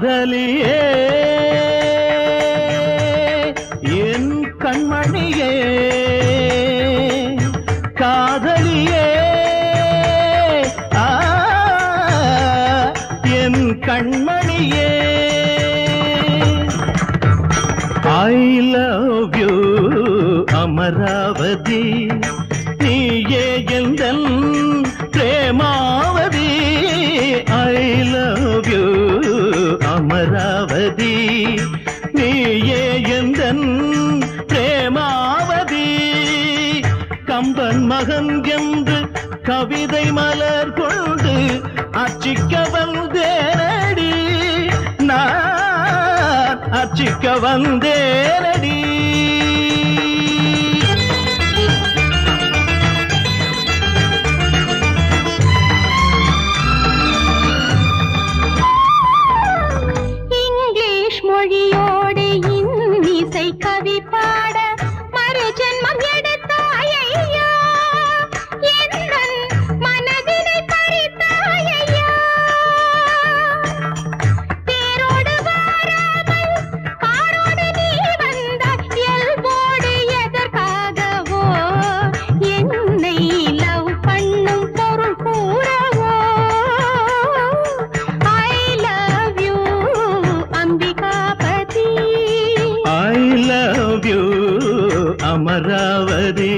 காதலியே என் கண்மணியே காதலியே என் கண்மணியே I love you அமராவதி நீயே எந்தன் Premavathi I love you Amaravathi நீயே எந்தன் பிரேமாவதி கம்பன் மகன் என்று கவிதை மலர் கொண்டு அர்ச்சிக்க வந்தேனடி நான் அர்ச்சிக்க வந்தேனடி இங்கிலீஷ் மொழியோடு இன்னிசை கவி பாட மறு ஜென்மம் எடுத்தாயையா என் மனதினை பறித்தாயையா தேரோடு வாராமல் காரோடு நீ வந்த இயல்போடு எதற்காகவோ என்னை லவ் பண்ணும் பொருள் கூறவோ I love you Ambikapathy I love you Amaravathi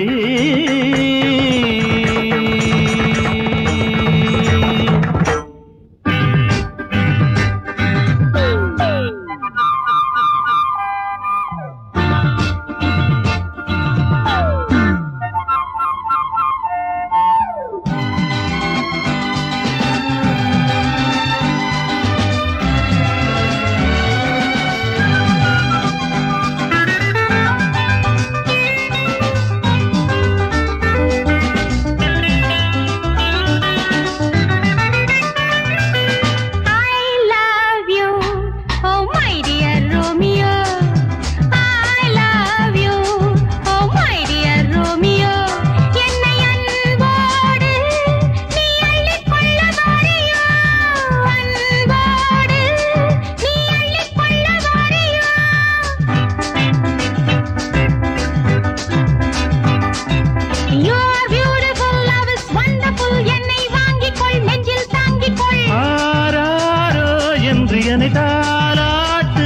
தாலாட்டு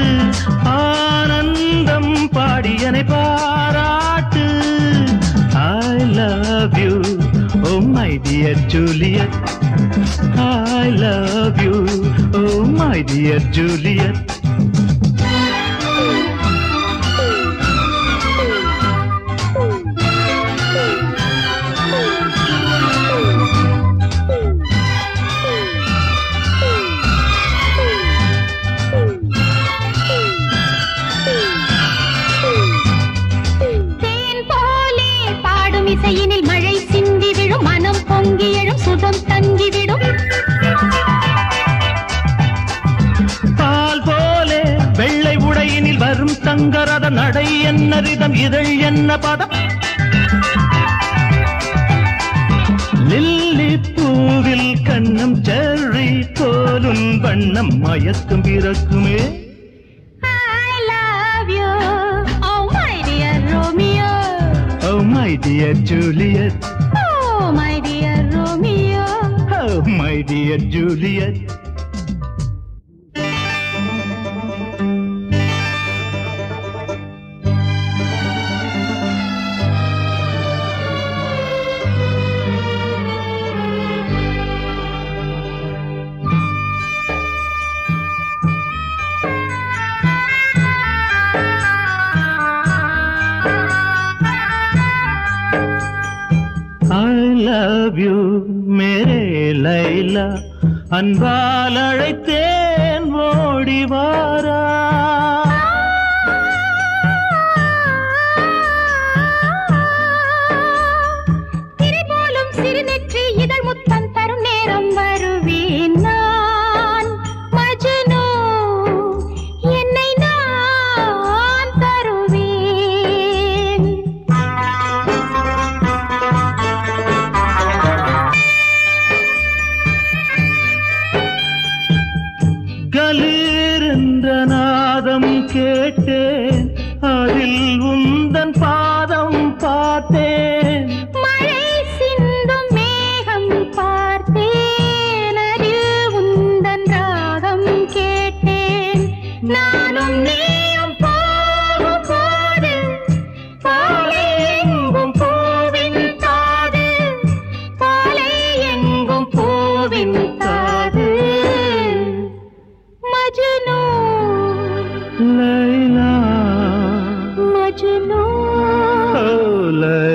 ஆனந்தம் பாடியனை பாராட்டு I love you oh my dear Juliet I love you oh my dear Juliet இசையினில் மழை சிந்தி விழும் மனம் பொங்கி எழும் சுகம் தங்கிவிடும் பால் போலே வெள்ளை உடையினில் வரும் தங்கரத நடை என்ன ரிதம் இதழ் என்ன பதம் லில்லி பூவில் கண்ணம் செர்ரி போலும் வண்ணம் மயக்கம் பிறக்குமே I love you oh my dear Romeo Oh my dear Juliet Oh my dear Romeo Oh my dear Juliet I love you मेरे லைலா அன்பால் அழைத்தேன் ஓடி வாரா திரை போலும் சிறுநெற்றி இதழ் முத்தம் தரும் நேரம் வருவேன் நான் மஜ்னு என்னை நான் தருவேன் गली என்ற நாதம் கேட்டேன், அதில் உந்தன் பாதம் பார்த்தேன். மழை சிந்தும் மேகம் பார்த்தேன், அதில் உந்தன் ராகம் கேட்டேன். நானும் நீயும் போகும் போது பாலை எங்கும் பூவின் தாது, பாலை எங்கும் பூவின் தாது. மஜ்னூ லைலா மஜ்னூ ஓ லைலா